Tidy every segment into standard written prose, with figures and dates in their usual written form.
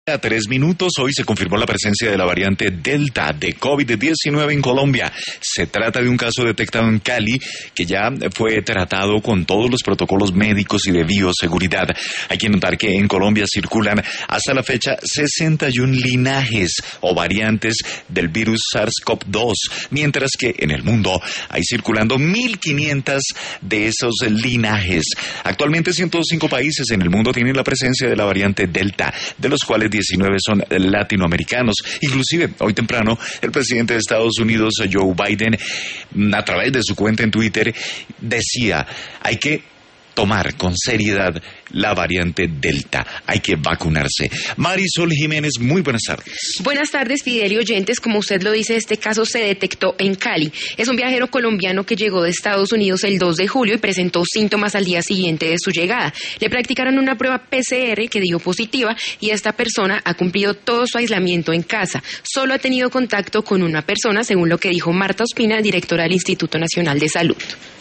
A 3 minutos, hoy se confirmó la presencia de la variante Delta de COVID-19 en Colombia. Se trata de un caso detectado en Cali que ya fue tratado con todos los protocolos médicos y de bioseguridad. Hay que notar que en Colombia circulan hasta la fecha 61 linajes o variantes del virus SARS-CoV-2, mientras que en el mundo hay circulando 1.500 de esos linajes. Actualmente 105 países en el mundo tienen la presencia de la variante Delta, de los cuales 19 son latinoamericanos. Inclusive, hoy temprano, el presidente de Estados Unidos, Joe Biden, a través de su cuenta en Twitter, decía, hay que tomar con seriedad la variante Delta. Hay que vacunarse. Marisol Jiménez, muy buenas tardes. Buenas tardes, Fidel y oyentes. Como usted lo dice, este caso se detectó en Cali. Es un viajero colombiano que llegó de Estados Unidos el 2 de julio y presentó síntomas al día siguiente de su llegada. Le practicaron una prueba PCR que dio positiva y esta persona ha cumplido todo su aislamiento en casa. Solo ha tenido contacto con una persona, según lo que dijo Marta Ospina, directora del Instituto Nacional de Salud.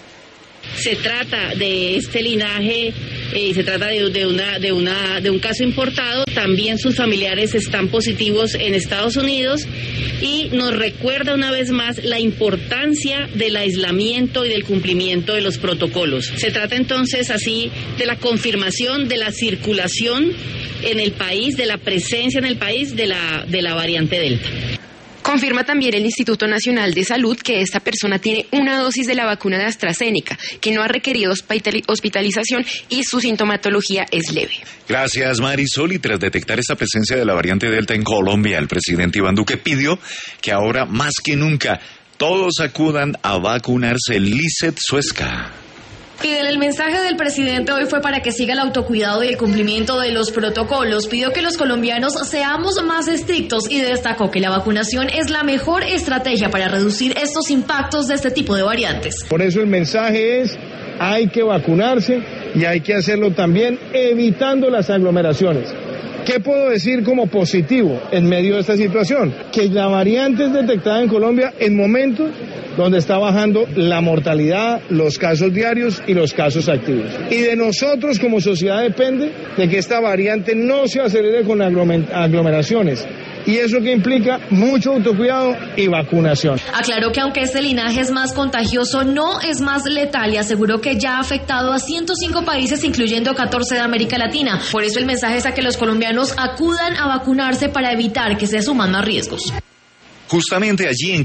Se trata de este linaje y se trata de un caso importado. También sus familiares están positivos en Estados Unidos y nos recuerda una vez más la importancia del aislamiento y del cumplimiento de los protocolos. Se trata entonces así de la confirmación de la circulación en el país, de la presencia en el país de la variante Delta. Confirma también el Instituto Nacional de Salud que esta persona tiene una dosis de la vacuna de AstraZeneca, que no ha requerido hospitalización y su sintomatología es leve. Gracias, Marisol. Y tras detectar esta presencia de la variante Delta en Colombia, el presidente Iván Duque pidió que ahora más que nunca todos acudan a vacunarse. Lizeth Suezca. Fidel, el mensaje del presidente hoy fue para que siga el autocuidado y el cumplimiento de los protocolos. Pidió que los colombianos seamos más estrictos y destacó que la vacunación es la mejor estrategia para reducir estos impactos de este tipo de variantes. Por eso el mensaje es, hay que vacunarse y hay que hacerlo también evitando las aglomeraciones. ¿Qué puedo decir como positivo en medio de esta situación? Que la variante es detectada en Colombia en momentos donde está bajando la mortalidad, los casos diarios y los casos activos. Y de nosotros como sociedad depende de que esta variante no se acelere con aglomeraciones. Y eso que implica mucho autocuidado y vacunación. Aclaró que aunque este linaje es más contagioso, no es más letal y aseguró que ya ha afectado a 105 países, incluyendo 14 de América Latina. Por eso el mensaje es a que los colombianos acudan a vacunarse para evitar que se suman más riesgos. Justamente allí en